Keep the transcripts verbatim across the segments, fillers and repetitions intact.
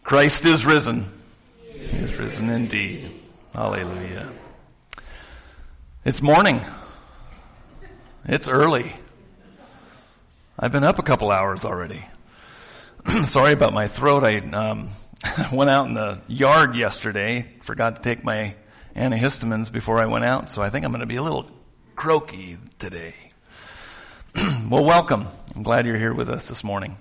Christ is risen. He is risen indeed. Hallelujah. It's morning. It's early. I've been up a couple hours already. Sorry about my throat. I um, went out in the yard yesterday. Forgot to take my antihistamines before I went out, so I think I'm going to be a little croaky today. Well, welcome. I'm glad you're here with us this morning.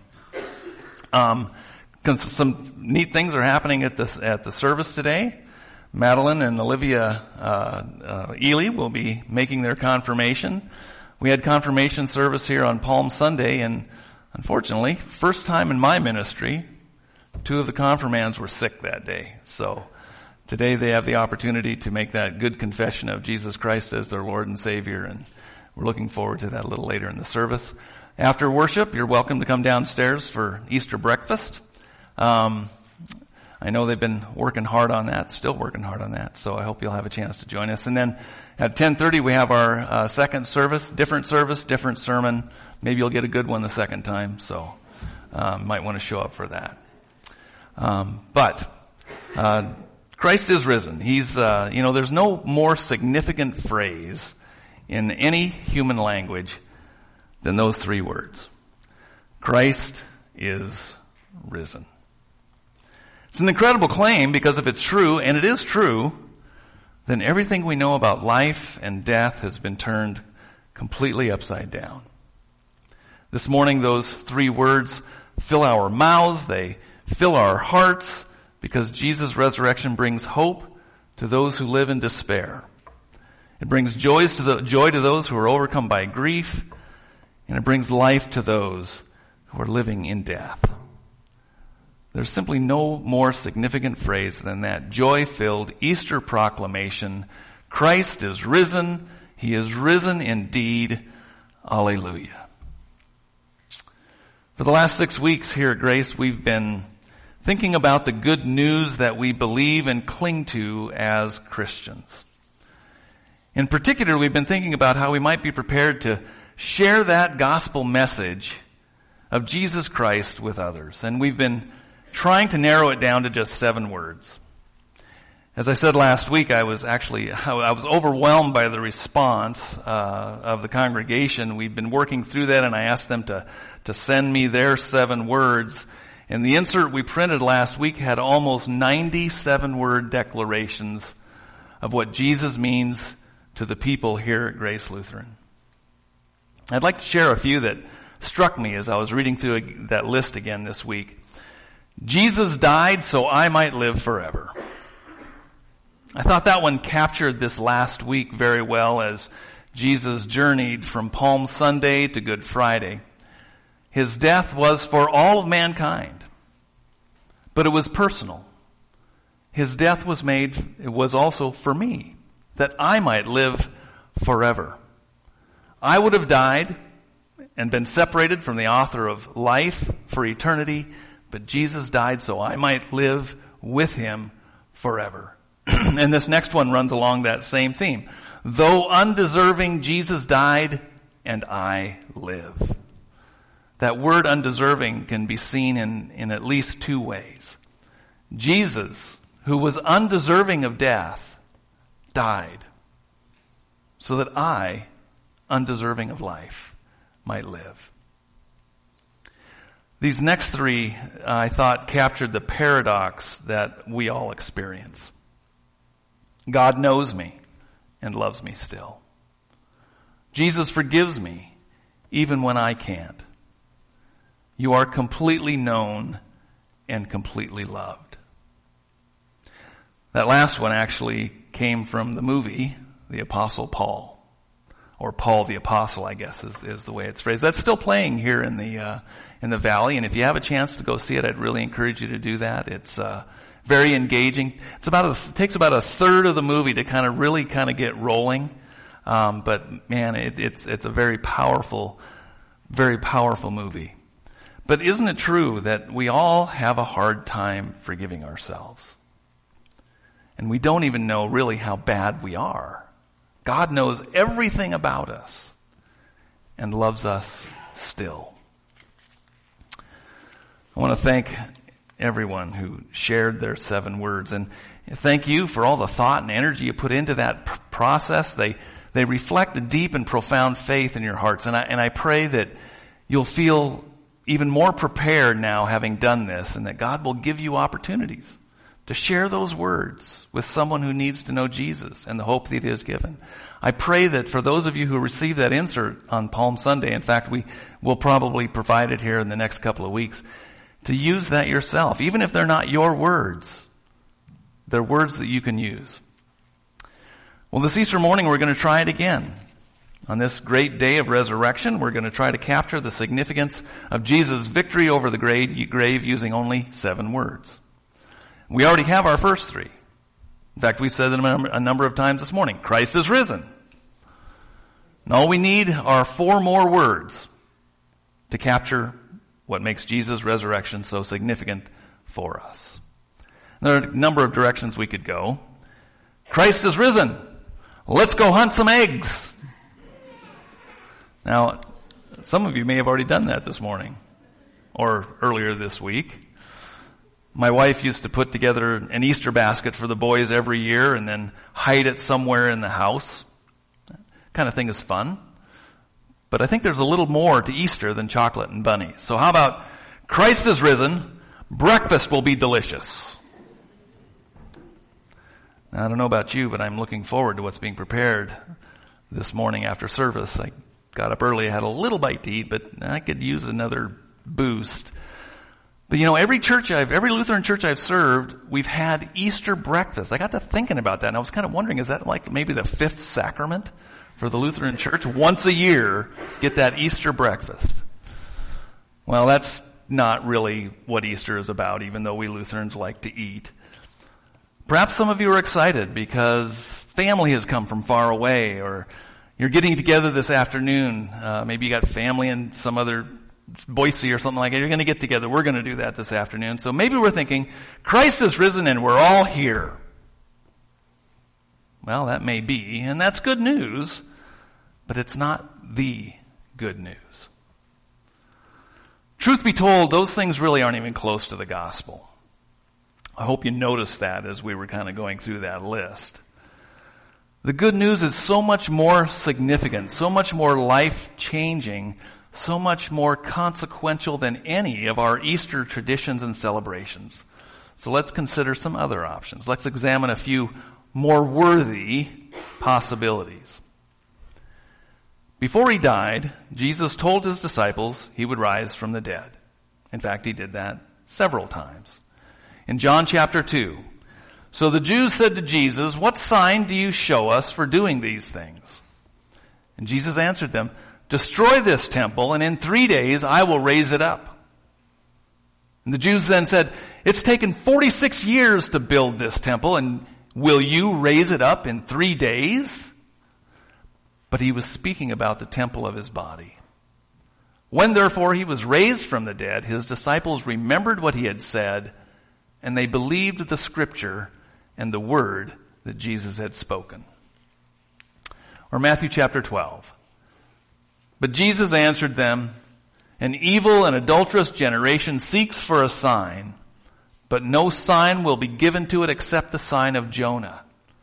Um, some neat things are happening at the at the service today. Madeline and Olivia uh, uh, Ely will be making their confirmation. We had confirmation service here on Palm Sunday, and unfortunately, first time in my ministry, two of the confirmands were sick that day. So today they have the opportunity to make that good confession of Jesus Christ as their Lord and Savior, and we're looking forward to that a little later in the service. After worship, you're welcome to come downstairs for Easter breakfast. Um, I know they've been working hard on that, still working hard on that, so I hope you'll have a chance to join us. And then at ten thirty, we have our uh, second service, different service, different sermon. Maybe you'll get a good one the second time, so um, might want to show up for that. Um, but uh, Christ is risen. He's, uh, you know, there's no more significant phrase in any human language than those three words. Christ is risen. It's an incredible claim because if it's true, and it is true, then everything we know about life and death has been turned completely upside down. This morning, those three words fill our mouths, they fill our hearts, because Jesus' resurrection brings hope to those who live in despair. It brings joys to the, joy to those who are overcome by grief, and it brings life to those who are living in death. There's simply no more significant phrase than that joy-filled Easter proclamation. Christ is risen. He is risen indeed. Alleluia. For the last six weeks here at Grace, we've been thinking about the good news that we believe and cling to as Christians. In particular, we've been thinking about how we might be prepared to share that gospel message of Jesus Christ with others. And we've been trying to narrow it down to just seven words. As I said last week, I was actually, I was overwhelmed by the response uh, of the congregation. We've been working through that, and I asked them to, to send me their seven words. And the insert we printed last week had almost ninety-seven word declarations of what Jesus means to the people here at Grace Lutheran. I'd like to share a few that struck me as I was reading through that list again this week. Jesus died so I might live forever. I thought that one captured this last week very well as Jesus journeyed from Palm Sunday to Good Friday. His death was for all of mankind, but it was personal. His death was made, it was also for me, that I might live forever. I would have died and been separated from the author of life for eternity, but Jesus died so I might live with him forever. And this next one runs along that same theme. Though undeserving, Jesus died and I live. That word undeserving can be seen in, in at least two ways. Jesus, who was undeserving of death, died so that I, undeserving of life, might live. These next three, uh, I thought, captured the paradox that we all experience. God knows me and loves me still. Jesus forgives me even when I can't. You are completely known and completely loved. That last one actually came from the movie, The Apostle Paul. Or Paul the Apostle, I guess, is, is the way it's phrased. That's still playing here in the uh, in the Valley, and if you have a chance to go see it, I'd really encourage you to do that. It's uh, very engaging. It's about a, it takes about a third of the movie to kind of really kind of get rolling, um, but man, it, it's it's a very powerful, very powerful movie. But isn't it true that we all have a hard time forgiving ourselves, and we don't even know really how bad we are? God knows everything about us and loves us still. I want to thank everyone who shared their seven words. And thank you for all the thought and energy you put into that p- process. They they reflect a deep and profound faith in your hearts. And I and I pray that you'll feel even more prepared now having done this, and that God will give you opportunities to share those words with someone who needs to know Jesus and the hope that He has given. I pray that for those of you who receive that insert on Palm Sunday, in fact, we will probably provide it here in the next couple of weeks, to use that yourself. Even if they're not your words, they're words that you can use. Well, this Easter morning, we're going to try it again. On this great day of resurrection, we're going to try to capture the significance of Jesus' victory over the grave using only seven words. We already have our first three. In fact, we said them a number of times this morning. Christ is risen. And all we need are four more words to capture what makes Jesus' resurrection so significant for us. There are a number of directions we could go. Christ is risen. Let's go hunt some eggs. Now, some of you may have already done that this morning or earlier this week. My wife used to put together an Easter basket for the boys every year and then hide it somewhere in the house. That kind of thing is fun. But I think there's a little more to Easter than chocolate and bunnies. So how about Christ is risen, breakfast will be delicious. Now, I don't know about you, but I'm looking forward to what's being prepared this morning after service. I got up early, I had a little bite to eat, but I could use another boost. But you know, every church I've, every Lutheran church I've served, we've had Easter breakfast. I got to thinking about that, and I was kind of wondering, is that like maybe the fifth sacrament for the Lutheran church? Once a year, get that Easter breakfast. Well, that's not really what Easter is about, even though we Lutherans like to eat. Perhaps some of you are excited because family has come from far away, or you're getting together this afternoon. Uh, maybe you got family in some other Boise or something like that. You're going to get together. We're going to do that this afternoon. So maybe we're thinking, Christ is risen and we're all here. Well, that may be, and that's good news, but it's not the good news. Truth be told, those things really aren't even close to the gospel. I hope you noticed that as we were kind of going through that list. The good news is so much more significant, so much more life-changing, so much more consequential than any of our Easter traditions and celebrations. So let's consider some other options. Let's examine a few more worthy possibilities. Before He died, Jesus told His disciples He would rise from the dead. In fact, He did that several times. In John chapter two, so the Jews said to Jesus, "What sign do you show us for doing these things?" And Jesus answered them, "Destroy this temple, and in three days I will raise it up." And the Jews then said, "It's taken forty-six years to build this temple, and will you raise it up in three days?" But He was speaking about the temple of His body. When therefore He was raised from the dead, His disciples remembered what He had said, and they believed the scripture and the word that Jesus had spoken. Or Matthew chapter twelve. But Jesus answered them, "An evil and adulterous generation seeks for a sign, but no sign will be given to it except the sign of Jonah.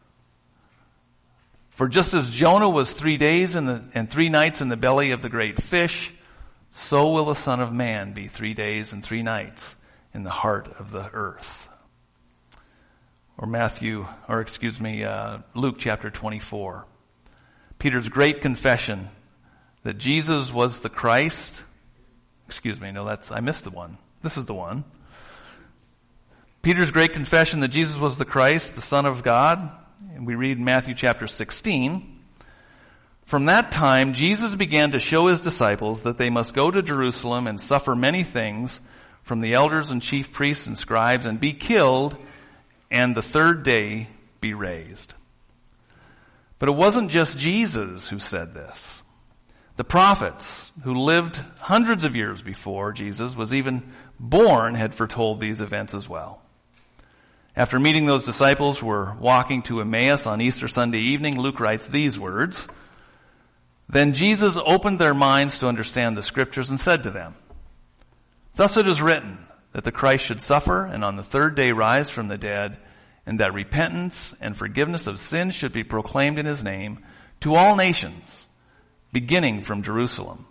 For just as Jonah was three days in the, and three nights in the belly of the great fish, so will the Son of Man be three days and three nights in the heart of the earth." Or Matthew, or excuse me, uh, Luke chapter twenty-four. Peter's great confession that Jesus was the Christ. Excuse me, no, that's, I missed the one. This is the one. Peter's great confession that Jesus was the Christ, the Son of God. And we read in Matthew chapter sixteen. From that time, Jesus began to show His disciples that they must go to Jerusalem and suffer many things from the elders and chief priests and scribes and be killed, and the third day be raised. But it wasn't just Jesus who said this. The prophets who lived hundreds of years before Jesus was even born had foretold these events as well. After meeting those disciples who were walking to Emmaus on Easter Sunday evening, Luke writes these words, "Then Jesus opened their minds to understand the scriptures and said to them, 'Thus it is written, that the Christ should suffer and on the third day rise from the dead, and that repentance and forgiveness of sins should be proclaimed in his name to all nations, beginning from Jerusalem.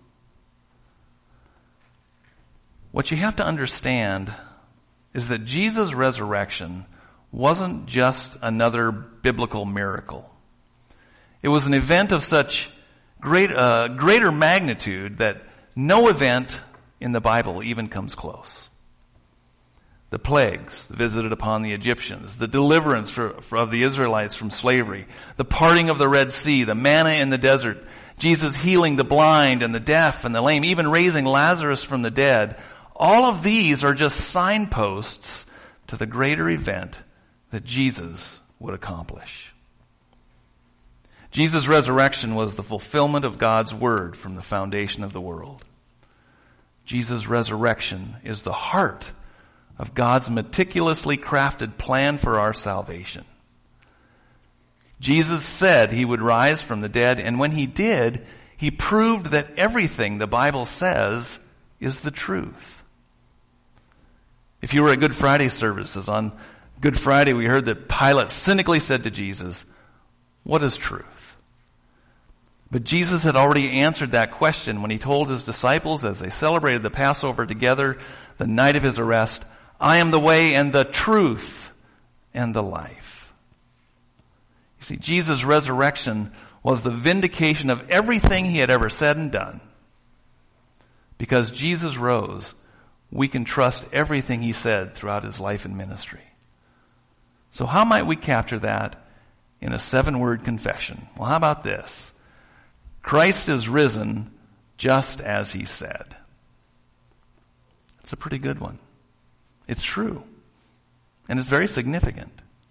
What you have to understand is that Jesus' resurrection wasn't just another biblical miracle. It was an event of such great, uh, greater magnitude that no event in the Bible even comes close. The plagues visited upon the Egyptians, the deliverance for, for, of the Israelites from slavery, the parting of the Red Sea, the manna in the desert, Jesus healing the blind and the deaf and the lame, even raising Lazarus from the dead. All of these are just signposts to the greater event that Jesus would accomplish. Jesus' resurrection was the fulfillment of God's word from the foundation of the world. Jesus' resurrection is the heart of God's meticulously crafted plan for our salvation. Jesus said he would rise from the dead, and when he did, he proved that everything the Bible says is the truth. If you were at Good Friday services, on Good Friday we heard that Pilate cynically said to Jesus, "What is truth?" But Jesus had already answered that question when he told his disciples as they celebrated the Passover together the night of his arrest, "I am the way and the truth and the life." You see, Jesus' resurrection was the vindication of everything he had ever said and done. Because Jesus rose, we can trust everything he said throughout his life and ministry. So how might we capture that in a seven-word confession? Well, how about this? Christ is risen just as he said. It's a pretty good one. It's true. And it's very significant.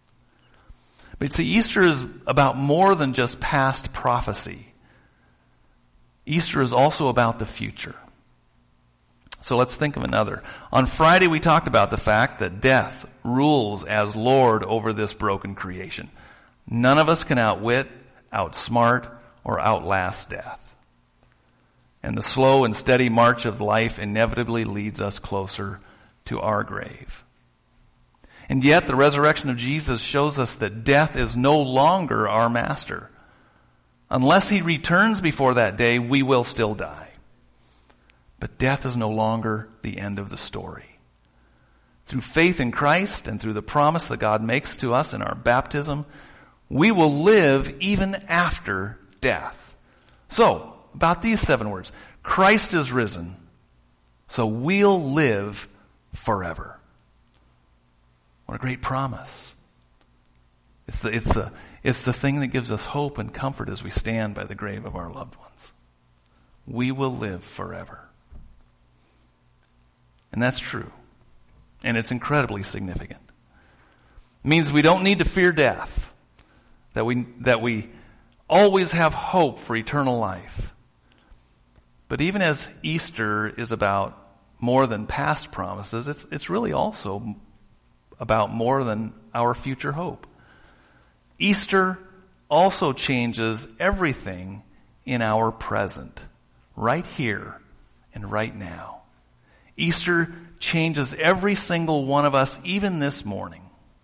But see, Easter is about more than just past prophecy. Easter is also about the future. So let's think of another. On Friday we talked about the fact that death rules as Lord over this broken creation. None of us can outwit, outsmart, or outlast death. And the slow and steady march of life inevitably leads us closer to our grave. And yet the resurrection of Jesus shows us that death is no longer our master. Unless he returns before that day, we will still die. But death is no longer the end of the story. Through faith in Christ and through the promise that God makes to us in our baptism, we will live even after death. So, about these seven words. Christ is risen, so we'll live forever. What a great promise. It's the, it's the, it's the thing that gives us hope and comfort as we stand by the grave of our loved ones. We will live forever. And that's true. And it's incredibly significant. It means we don't need to fear death. That we, that we always have hope for eternal life. But even as Easter is about more than past promises, it's, it's really also about more than our future hope. Easter also changes everything in our present, right here and right now. Easter changes every single one of us, even this morning.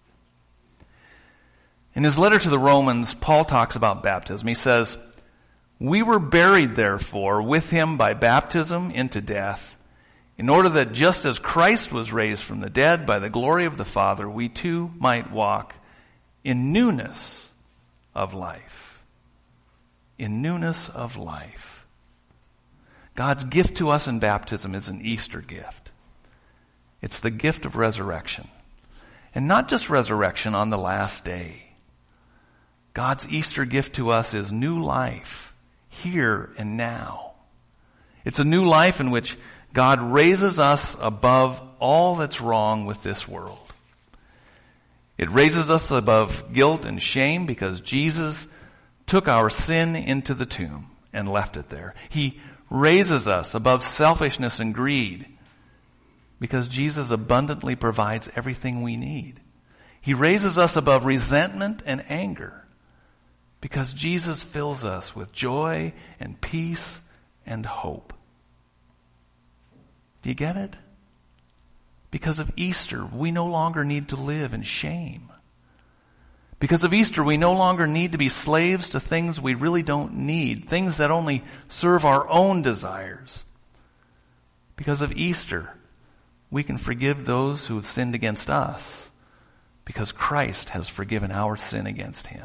In his letter to the Romans, Paul talks about baptism. He says, "We were buried, therefore, with him by baptism into death, in order that just as Christ was raised from the dead by the glory of the Father, we too might walk in newness of life." In newness of life. God's gift to us in baptism is an Easter gift. It's the gift of resurrection. And not just resurrection on the last day. God's Easter gift to us is new life, here and now. It's a new life in which God raises us above all that's wrong with this world. It raises us above guilt and shame because Jesus took our sin into the tomb and left it there. He raises us above selfishness and greed because Jesus abundantly provides everything we need. He raises us above resentment and anger because Jesus fills us with joy and peace and hope. Do you get it? Because of Easter, we no longer need to live in shame. Because of Easter, we no longer need to be slaves to things we really don't need, things that only serve our own desires. Because of Easter, we can forgive those who have sinned against us, because Christ has forgiven our sin against him.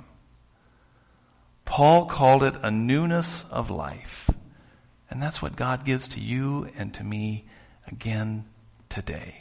Paul called it a newness of life, and that's what God gives to you and to me again today.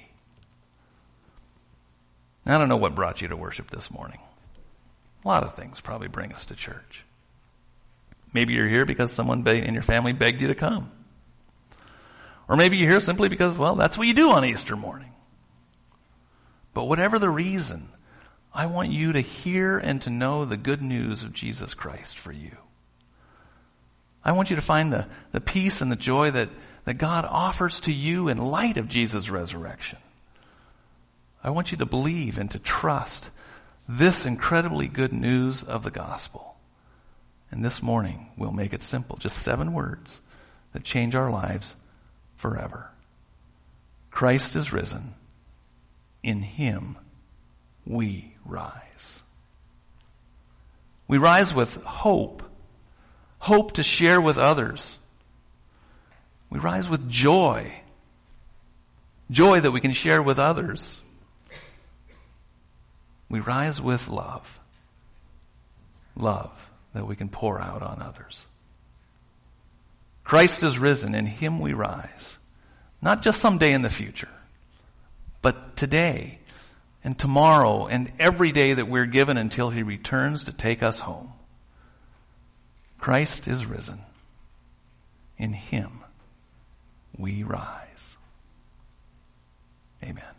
I don't know what brought you to worship this morning. A lot of things probably bring us to church. Maybe you're here because someone in your family begged you to come. Or maybe you're here simply because, well, that's what you do on Easter morning. But whatever the reason, I want you to hear and to know the good news of Jesus Christ for you. I want you to find the, the peace and the joy that, that God offers to you in light of Jesus' resurrection. I want you to believe and to trust this incredibly good news of the gospel. And this morning, we'll make it simple. Just seven words that change our lives forever. Christ is risen. In him we rise. We rise with hope. Hope to share with others. We rise with joy. Joy that we can share with others. We rise with love. Love that we can pour out on others. Christ is risen, in him we rise. Not just someday in the future, but today and tomorrow and every day that we're given until he returns to take us home. Christ is risen. In him we rise. Amen.